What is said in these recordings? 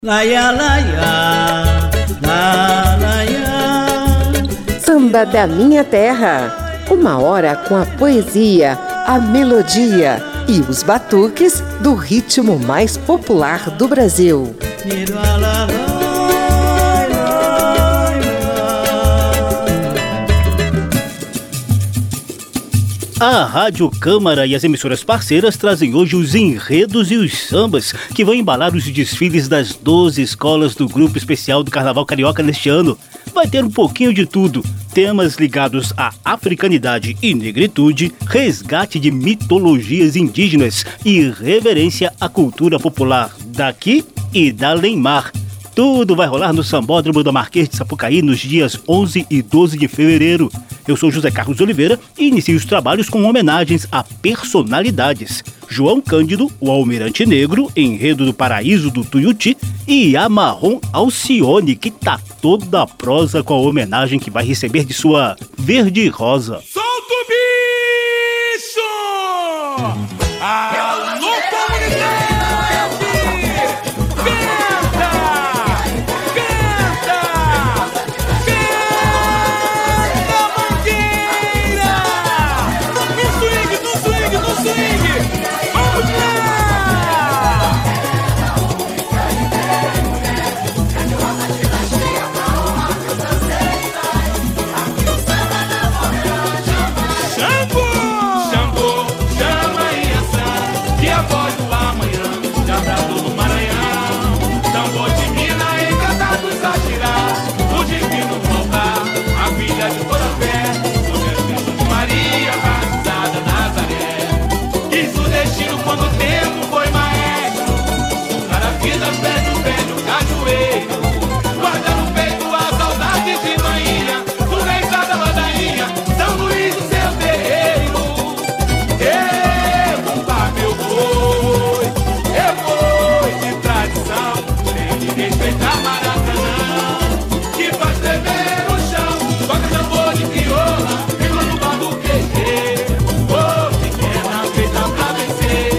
Laia, laia, la, laia. Samba da Minha Terra. Uma hora com a poesia, a melodia e os batuques do ritmo mais popular do Brasil. A Rádio Câmara e as emissoras parceiras trazem hoje os enredos e os sambas que vão embalar os desfiles das 12 escolas do Grupo Especial do Carnaval Carioca neste ano. Vai ter um pouquinho de tudo. Temas ligados à africanidade e negritude, resgate de mitologias indígenas e reverência à cultura popular daqui e da além-mar. Tudo vai rolar no Sambódromo da Marquês de Sapucaí nos dias 11 e 12 de fevereiro. Eu sou José Carlos Oliveira e inicio os trabalhos com homenagens a personalidades. João Cândido, o Almirante Negro, enredo do Paraíso do Tuiuti, e Amarron Alcione, que tá toda a prosa com a homenagem que vai receber de sua Verde Rosa. Solta o bicho! Alô, comunidade! Quando o tempo foi maestro, o cara vida velho cajueiro, guarda no peito a saudade de manhã, do rei da ladainha, São Luís do seu terreiro. Bumba meu boi de tradição, tem de respeitar Maracanã, que faz tremer o chão, toca tambor de crioula, rima no bar do QG. Pequena feita pra vencer,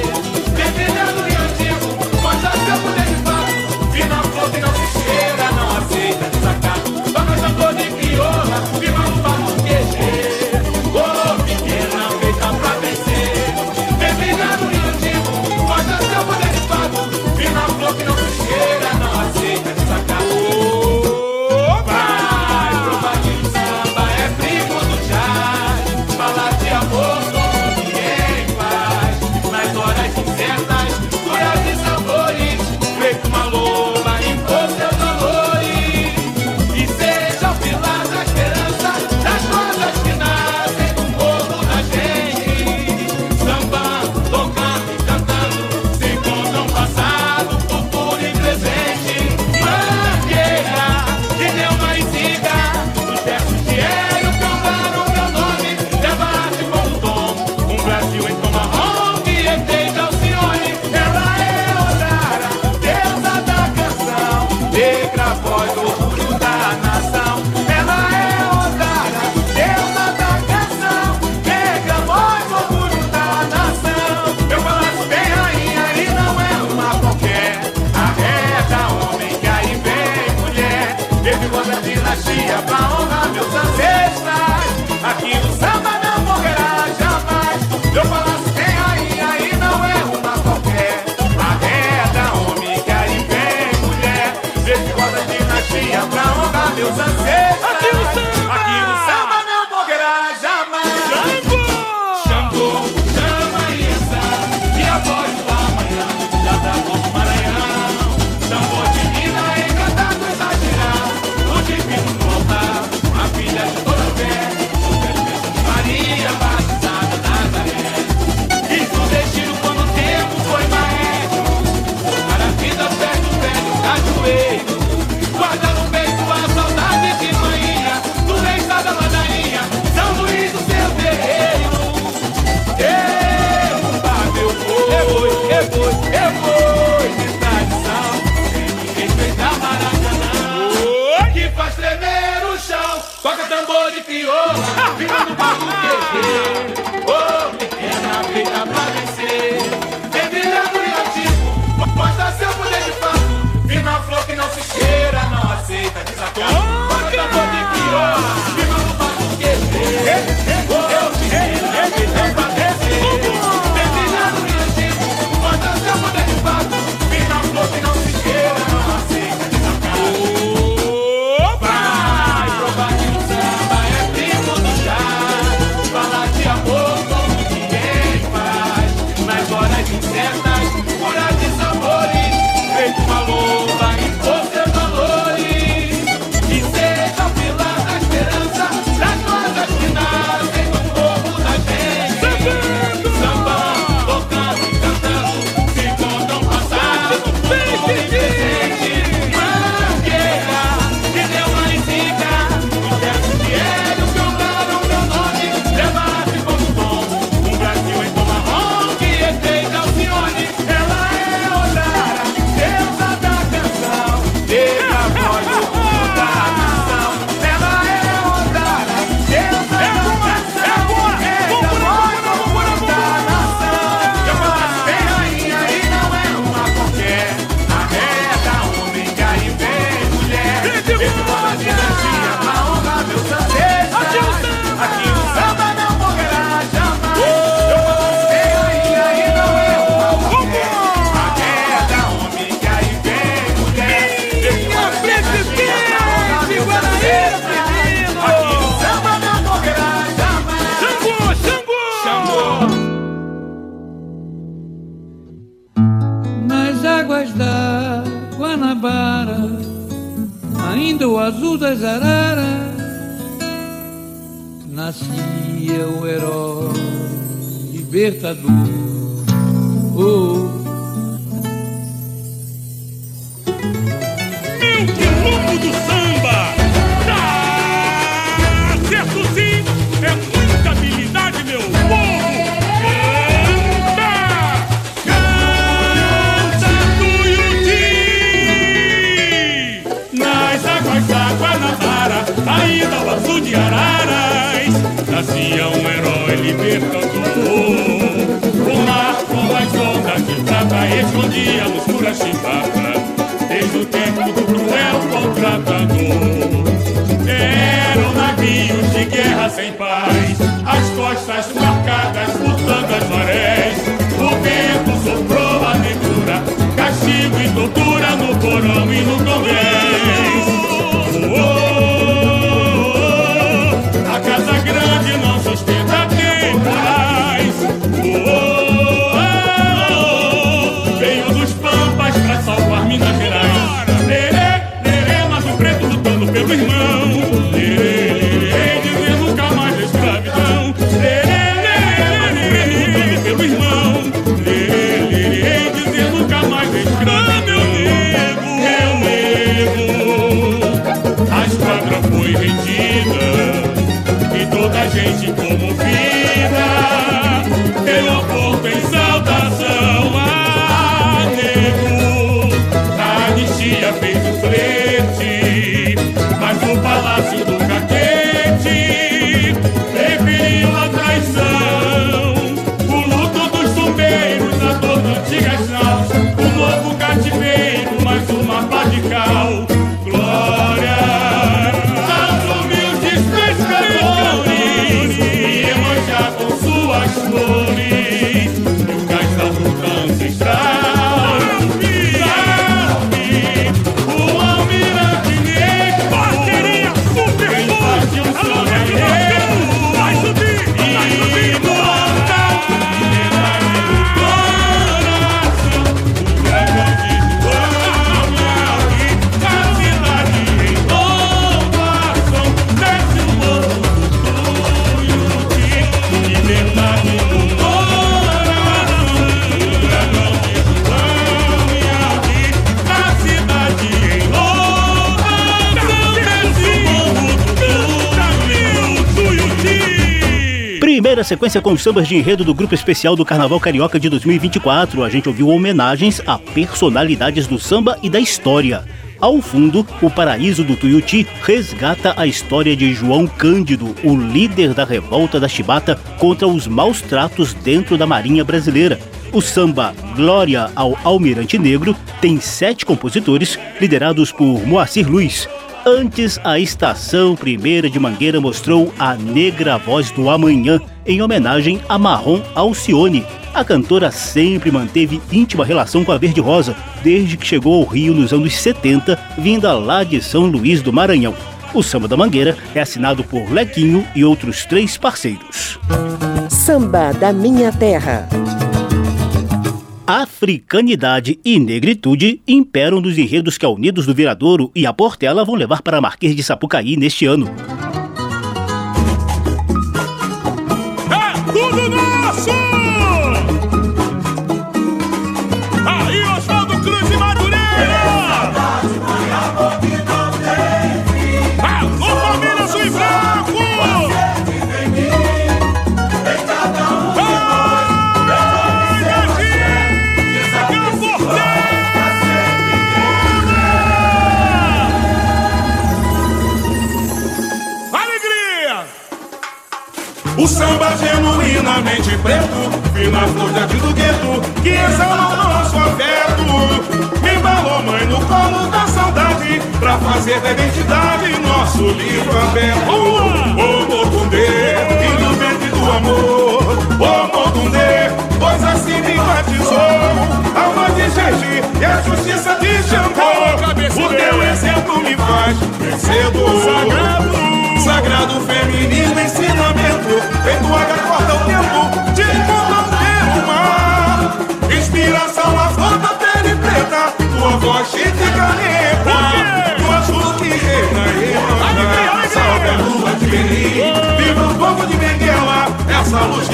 toca tambor de crioula, rima no bar do QG. Pequena feita pra vencer, tem brilhando e ativo, mostra seu poder de fato, e na flor clara, ainda o azul das araras, nascia o herói libertador. Meu quilombo do samba! Tá certo sim! É muita habilidade, meu povo! Canta, Tuiuti! Nas águas da Guanabara, ainda o azul de araras, nascia um herói libertador. O mar com as ondas de prata escondia nos Curachipata, desde o tempo do cruel contratador. Eram navios de guerra sem paz, as costas marcadas lutando as marés. O vento soprou a negrura, castigo e tortura no porão e no congresso. A casa grande não sustenta temporais. Veio dos Pampas pra salvar Minas Gerais. Lerê, lerê, mas o preto lutando pelo irmão. Lerê, lerê, dizer nunca mais a escravidão. Lerê, lerê, mas o preto lutando pelo irmão. Lerê, lerê, dizer nunca mais a escravidão. Meu nego, a esquadra foi rendida e toda a gente comovida pelo porto em saudação. A anistia fez o flete, mas o palácio do Caquete preferiu a traição. O luto dos tumbeiros, a dor de antigas naus, o novo cativeiro, mais uma pá de cal. Glória aos humildes pescadores, e Iemanjá com suas flores, e o castelo do ancestral. Primeira sequência com os sambas de enredo do Grupo Especial do Carnaval Carioca de 2024. A gente ouviu homenagens a personalidades do samba e da história. Ao fundo, o Paraíso do Tuiuti resgata a história de João Cândido, o líder da revolta da Chibata contra os maus tratos dentro da Marinha Brasileira. O samba Glória ao Almirante Negro tem 7 compositores, liderados por Moacir Luiz. Antes, a Estação Primeira de Mangueira mostrou a Negra Voz do Amanhã, em homenagem a Marrom Alcione. A cantora sempre manteve íntima relação com a Verde Rosa, desde que chegou ao Rio nos anos 70, vinda lá de São Luís do Maranhão. O Samba da Mangueira é assinado por Lequinho e outros 3 parceiros. Samba da Minha Terra. Africanidade e negritude imperam nos enredos que a Unidos do Viradouro e a Portela vão levar para Marquês de Sapucaí neste ano. É tudo nosso! Aí, Oswaldo Cruz e Madureira! Alô, família Sul e Branco! O samba genuinamente preto, fina flor de do gueto, que exala o nosso afeto. Me embalou mãe no colo da saudade, pra fazer da identidade nosso livro aberto. O Mocundê, filho verde do amor. O Mocundê, pois assim me batizou. Alma de Jagi e a justiça de Xangô. O teu exemplo me faz vencedor. Sagrado feminino ensinamento, feito água corta o tempo de combater o mar. Inspiração a flor da pele preta, tua voz chique e caneta.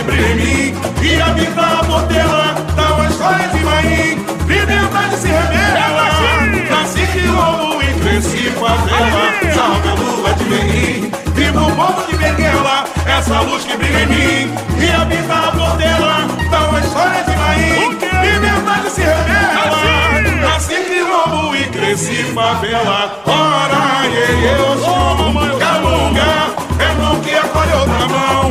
brilha em mim e habita a Portela, dá uma história de Maim, liberdade se revela. Nasci quilombo e cresci favela, salve a lua de Berim, viva o povo de Benguela, essa luz que brilha em mim e habita a Portela, dá uma história de Maim, liberdade se revela. Nasci quilombo e cresci favela, ora eu sou Calunga, é mão que acolhe outra mão,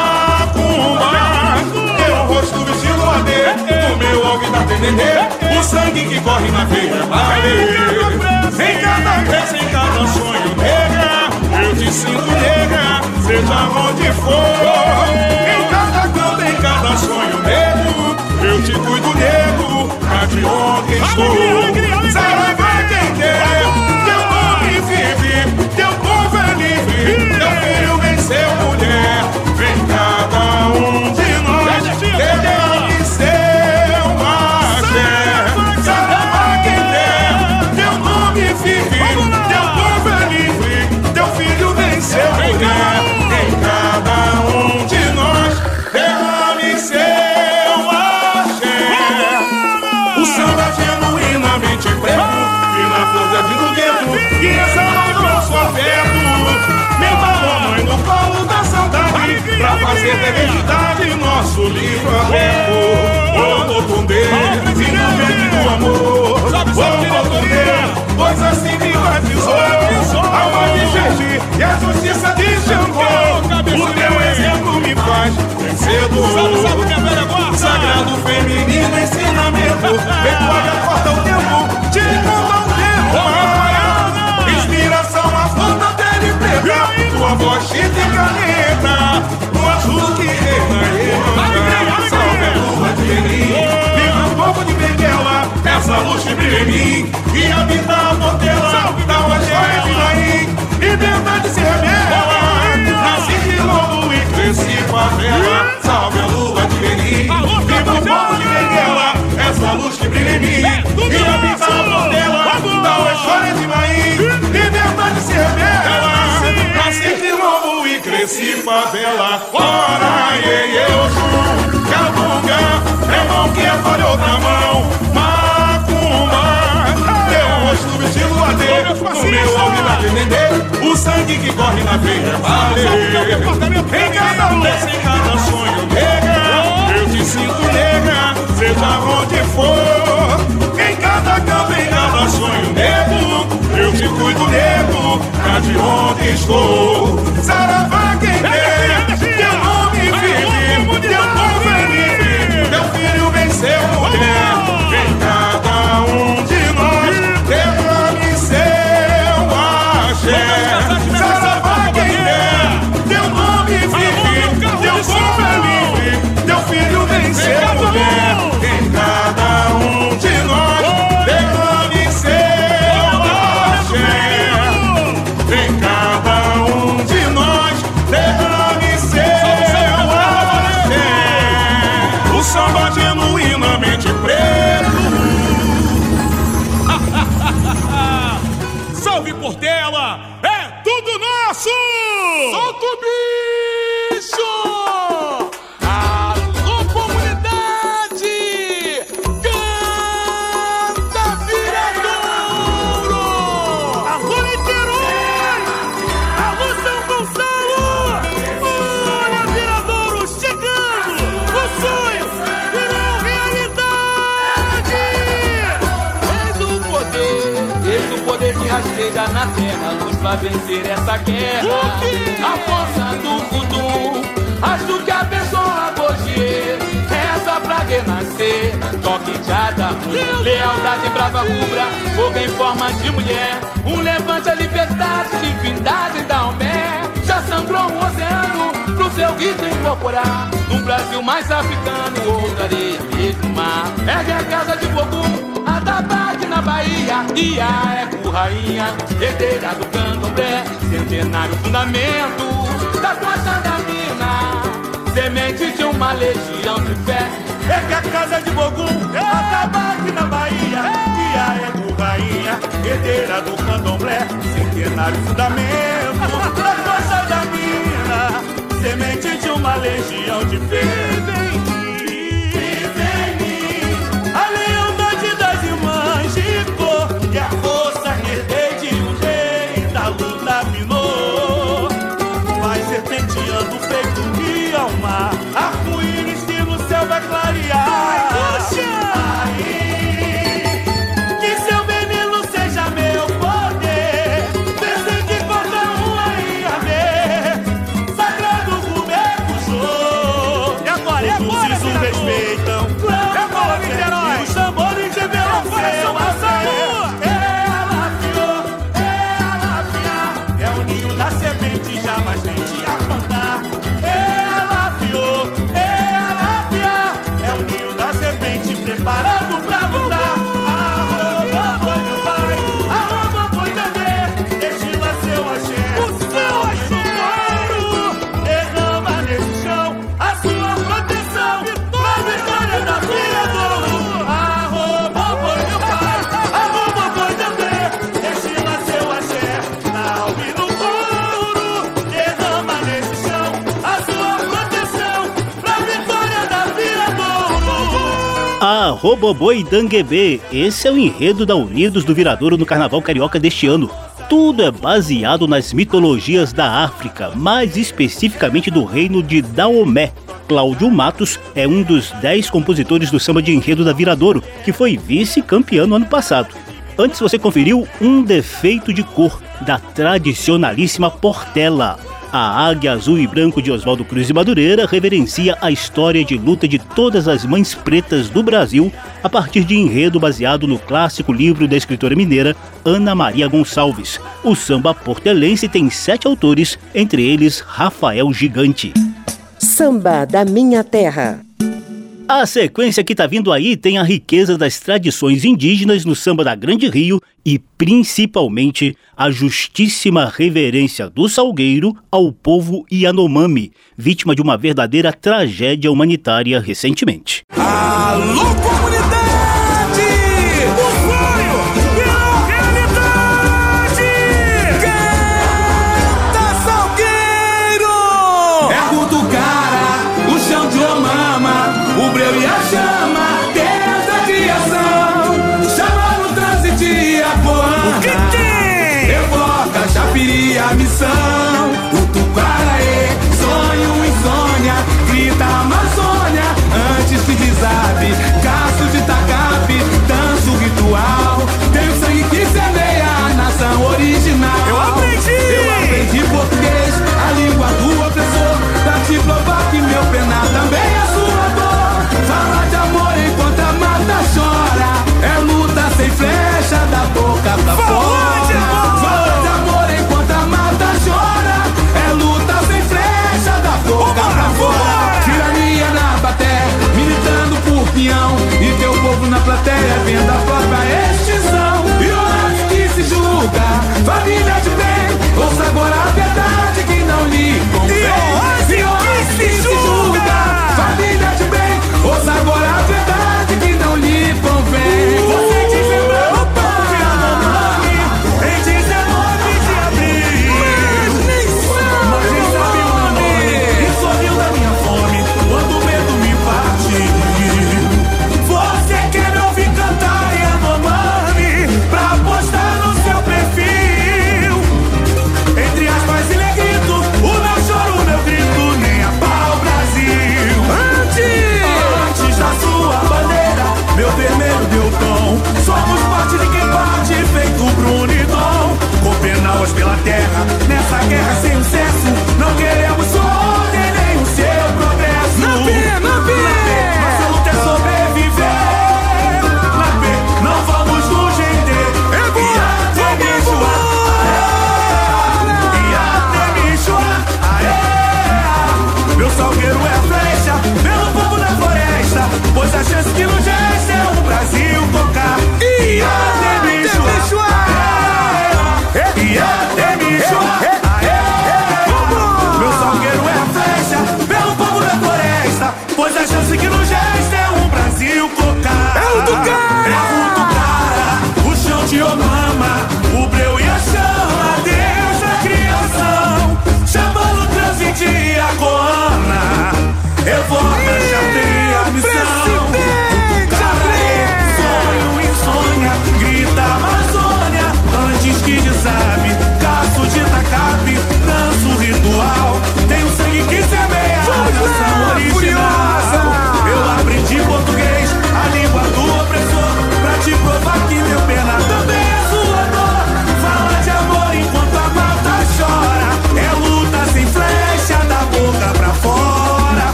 macumba, teu rosto vestido a D, o meu alvo da TNT, o sangue que corre na veia vale. Em cada vez, em cada sonho, nega, eu te sinto nega, seja onde for. Em cada canto, em cada sonho, nego, eu te cuido, nego, cá de onde estou. Saraiva quem quer, teu nome vive, teu povo é livre, teu filho venceu mulher. Vem cada um de nós, ele seu axé. Saraiva quem quer, teu nome vive, teu povo é livre, teu filho venceu mulher. Em cada um de nós, derrame seu axé. O samba genuinamente preto, e na flor do gueto, que exala o nosso afeto. Meu mamãe no colo da saudade, pra fazer da identidade nosso livro aberto. Ô Mocundê, filho verde do amor. Ô Mocundê, pois assim privatizou a mãe de Xerxi e a justiça de Xangô. O teu exemplo me faz vencedor. Sagrado feminino ensinamento, pecuária corta o tempo, te conta o tempo. Inspiração a flor da pele preta, tua voz chita e caneta, o azul que reina e anda. Salve a lua de Berim, viva o povo de Benguela, essa luz que brilha em mim e habita a Portela, dá uma joia de Maim, liberdade se revela. Nasci quilombo e cresci favela, salve a lua de Berim, viva o povo de Benguela, essa luz que brilha em mim e habita a Portela, dá uma joia de Maim, liberdade se revela. Nasci quilombo e cresci favela, ora eu sou Calunga, é mão que acolhe outra mão, macumba, teu rosto vestido a D, o meu alvo da TNT, o sangue que corre na veia vale. Em cada vez, em cada sonho, nega, eu te sinto nega, seja onde for. Em cada canto, em cada sonho, nego, eu te cuido, nego, cá de onde estou. Saravá quem quer, teu nome vive, teu povo é livre, teu filho venceu mulher. Em cada um de nós, derrame seu axé. Saravá quem quer, teu nome vive, teu povo é livre, teu filho venceu mulher. Em cada um de nós, derrame seu axé. Em cada um de nós, derrame seu axé. O samba genuinamente preto. Salve Portela, é tudo nosso! Solta o bicho! Alô comunidade! Canta Viradouro! Alô Niterói! Alô São Gonçalo! Olha Viradouro chegando! O sonho virou realidade! Eis o poder que rasteja na terra, luz pra vencer essa guerra. A força do voodoo, acho que abençoa Bogier. Essa pra renascer, toque de Adamu, lealdade brava rubra, fogo em forma de mulher. Um levante a liberdade, divindade da Homé. Já sangrou um oceano pro seu ritmo incorporar. Num Brasil mais africano, outra areia, mesmo mar. Ergue a casa de fogo, Atabaque na Bahia, Ia é rainha, herdeira do candomblé, centenário fundamento da costa da mina, semente de uma legião de fé. É que a casa de Bogum, Atabaque na Bahia, Ia é rainha, herdeira do candomblé, centenário fundamento da costa da mina, semente de uma legião de vida em mim. A lealdade das irmãs de cor e a força que herdei de um rei da luta minou. Vai serpenteando feito um rio ao mar, arco-íris que no céu vai clarear. Preparado pra lutar, arroba foi meu pai, arroba foi Dendê, destila seu axé, o seu axé, derrama nesse chão a sua proteção, pra vitória da filha do ouro. Arroba foi meu pai, arroba foi Dendê, destila seu axé, na alma e no couro, derrama nesse chão a sua proteção, pra vitória da filha do ouro. A Roboboi Danguebê, esse é o enredo da Unidos do Viradouro no Carnaval Carioca deste ano. Tudo é baseado nas mitologias da África, mais especificamente do reino de Daomé. Cláudio Matos é um dos 10 compositores do samba de enredo da Viradouro, que foi vice-campeão no ano passado. Antes você conferiu Um Defeito de Cor, da tradicionalíssima Portela. A Águia Azul e Branco de Oswaldo Cruz de Madureira reverencia a história de luta de todas as mães pretas do Brasil a partir de enredo baseado no clássico livro da escritora mineira Ana Maria Gonçalves. O samba portelense tem 7 autores, entre eles Rafael Gigante. Samba da Minha Terra. A sequência que tá vindo aí tem a riqueza das tradições indígenas no samba da Grande Rio e, principalmente, a justíssima reverência do Salgueiro ao povo Yanomami, vítima de uma verdadeira tragédia humanitária recentemente. Alô, comunidade! O sonho virou realidade! Canta, Salgueiro! É Cutucara, o chão de Omama, o breu e a chama, terra de ação, chama no trânsito e a Poana. O que tem? Evoca, Chapiri, a missão, o Tucaraê, sonho, insônia, grita Amazônia, antes que desabe, caso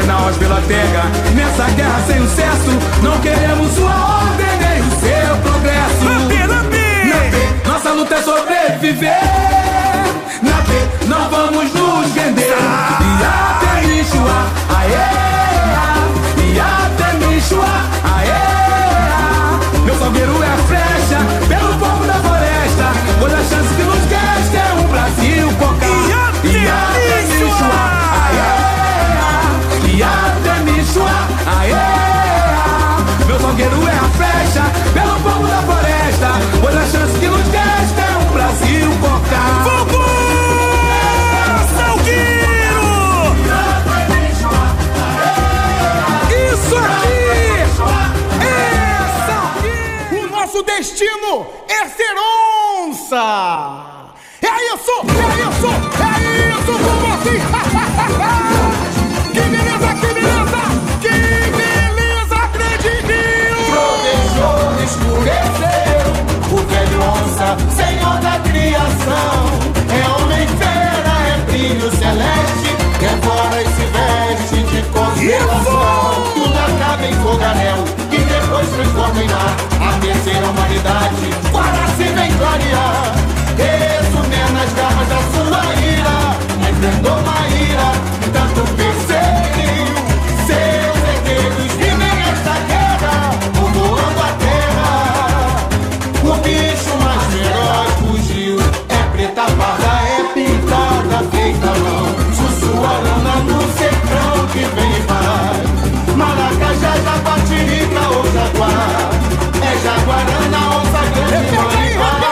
nós pela terra. Nessa guerra sem sucesso, não queremos sua ordem nem o seu progresso. Na B, nossa luta é sobreviver. Na B, não vamos nos vender. E até Michoá, aê, e até Michoá, aê. Meu salgueiro é a flecha, pelo fogo da floresta, pois a chance que nos resta é um Brasil focar. E até Michoá, aê, e até Michoá, aê. Meu salgueiro é a flecha, pelo fogo da floresta, pois a chance que nos resta é um Brasil focar. Fogo! Salgueiro! Isso aqui é Salgueiro! O nosso destino é ser onça! É isso com você! Que beleza, que beleza! Que beleza, acredite! Trovejou, escureceu, o velho onça, senhor da criação. É homem fera, é brilho celeste, devora e se veste de constelação. Tudo acaba em fogaréu, que depois transforma em mar. A terceira humanidade, para se vem clarear. Resumir nas garras da sua ira, enfrentou uma ira, tanto perseguiu. Seus herdeiros vivem esta guerra, povoando a terra. O bicho mais feroz fugiu, é preta parda, é pintada, feita mão. Sussuarana no sertão que vem e vai. Maracajá, Japatirica ou Jaguar, é jaguarana, onça grande, mãe vai.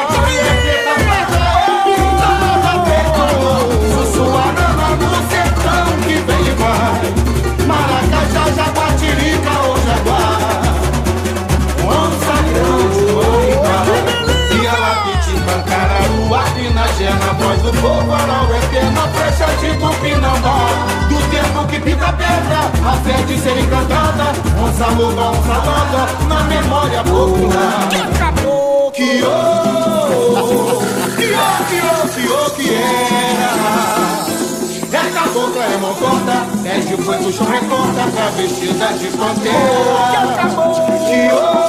Maracajá, Jaguatirica ou Jaguar, onça grande, Maricá, e ela pitica, Cararu, Apinagé, na voz do povo, Arau, eterna flecha de Tupinambá. Do tempo que pinta pedra, a fé de ser encantada, onça luva, onça landa, na memória popular. Que acabou, que era. É cabocla, é mocota, é de boi, puxão, recorta, travestida de pantera. Que acabou, que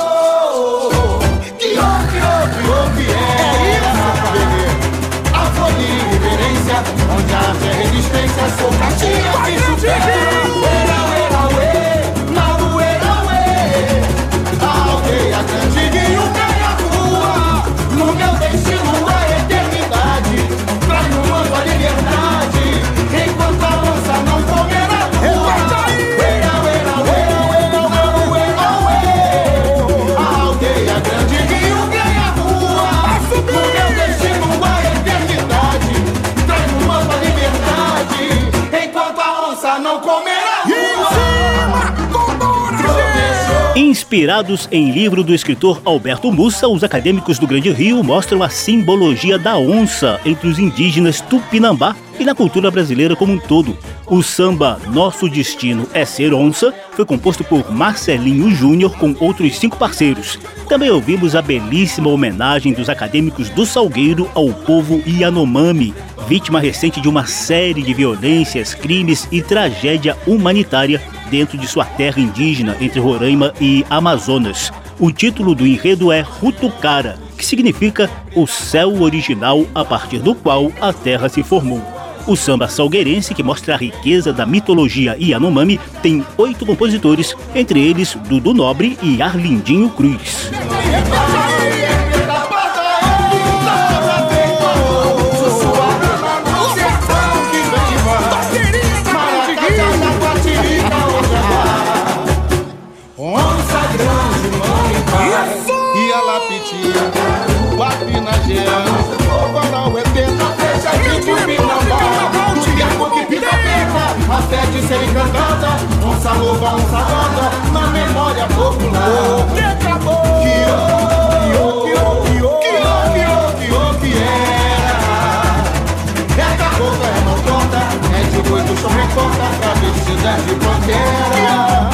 era. A folha e reverência, onde a fé é resistência, sou catinha, bicho feio. Uera, uê, malu, uê. A aldeia grande e o pé na rua. No meu destino a eternidade, traz no manto a liberdade. Enquanto a onça não comer a rua. A aldeia grande Rio ganha a rua. No meu destino a eternidade, traz no manto a liberdade. Enquanto a onça não comer a rua. Inspirados em livro do escritor Alberto Mussa, os acadêmicos do Grande Rio mostram a simbologia da onça entre os indígenas Tupinambá e na cultura brasileira como um todo. O samba Nosso Destino é Ser Onça foi composto por Marcelinho Júnior com outros 5 parceiros. Também ouvimos a belíssima homenagem dos acadêmicos do Salgueiro ao povo Yanomami, vítima recente de uma série de violências, crimes e tragédia humanitária dentro de sua terra indígena entre Roraima e Amazonas. O título do enredo é Rutucara, que significa o céu original a partir do qual a terra se formou. O samba salgueirense, que mostra a riqueza da mitologia Yanomami, tem 8 compositores, entre eles Dudu Nobre e Arlindinho Cruz. E a lapitia, o apinagé, o varal eterno, fecha de Tupinambá. Do tempo que pinta pedra, a fé de ser encantada, onça louva, onça roda, na memória popular. Que acabou, que era. É cabocla, é mocota, é de boi, puxão, recorta, travestida de pantera.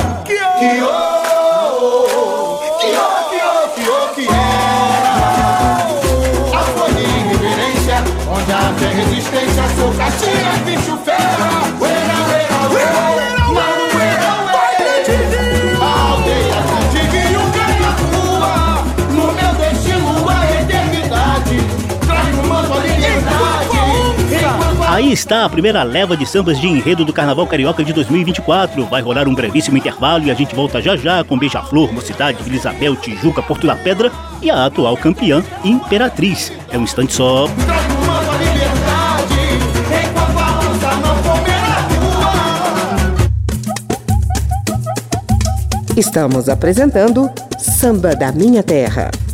Que era. A folha em reverência, onde a fé resistência, sou catinha, bicho fera. Uera, uera, uera, malu, Aí está a primeira leva de sambas de enredo do Carnaval Carioca de 2024. Vai rolar um brevíssimo intervalo e a gente volta já já com Beija-Flor, Mocidade, Vila Isabel, Tijuca, Porto da Pedra e a atual campeã, Imperatriz. É um instante só. Estamos apresentando Samba da Minha Terra.